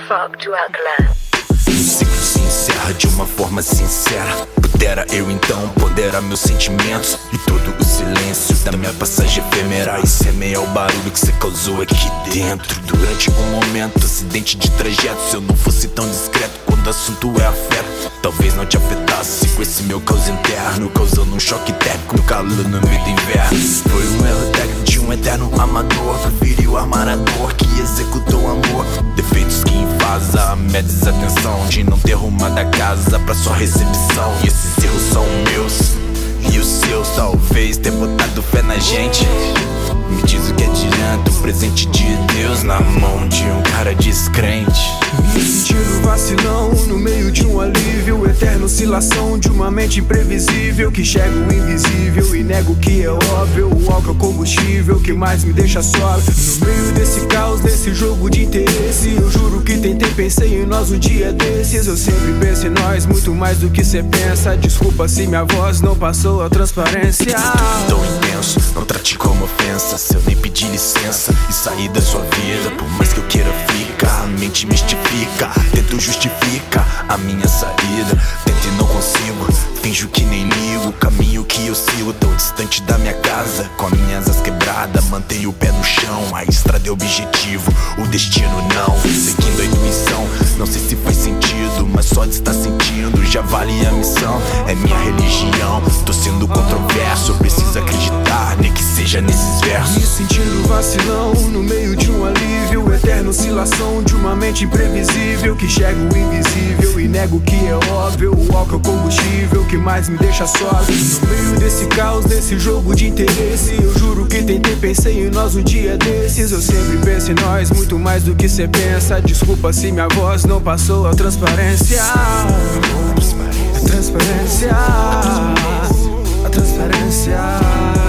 fog to Alcalá. O ciclo se encerra de uma forma sincera. Pudera eu então ponderar meus sentimentos e todo o silêncio da minha passagem efêmera, e semear o barulho que você causou aqui dentro. Durante um momento, acidente de trajeto, se eu não fosse tão discreto quando o assunto é afeto, talvez não te afetasse com esse meu caos interno, causando um choque térmico no calor no meio do inverno. Foi um erro técnico de um eterno amador, preferiu armar a dor que executou o amor. Defeitos que invasa a minha desatenção de não ter rumado a casa pra sua recepção. E esses erros são meus e os seus, talvez ter botado fé na gente. Me diz o que adianta o presente de Deus na mão de um cara descrente. Me sentindo vacilão no meio de um alívio, eterna oscilação de uma mente imprevisível que chega o invisível e nego que é óbvio. O álcool é o combustível que mais me deixa sóbrio. No meio desse caos, desse jogo de interesse, eu juro que tentei, pensei em nós um dia desses. Eu sempre penso em nós, muito mais do que cê pensa. Desculpa se minha voz não passou a transparência. Tão intenso, não trate como ofensa. Se eu nem pedir licença e sair da sua vida, por mais que eu queira ficar, a mente mistifica, tento justifica a minha saída. Tento e não consigo, finjo que nem ligo. O caminho que eu sigo, tão distante da minha casa, com as minhas asas quebradas, mantenho o pé no chão. A estrada é objetivo, o destino não. Seguindo a intuição, não sei se faz sentido, mas só de estar sentindo já vale a missão. É minha religião, tô sendo controverso, eu preciso acreditar, nem que seja nesses versos. Me sentindo vacilão no meio de um alívio, eterna oscilação de uma mente imprevisível que chega o invisível e nego que é óbvio. O álcool é o combustível que mais me deixa sóbrio. No meio desse caos, desse jogo de interesse, eu juro que tentei, pensei em nós um dia desses. Eu sempre penso em nós, muito mais do que cê pensa. Desculpa se minha voz não passou a transparência. A transparência, a transparência.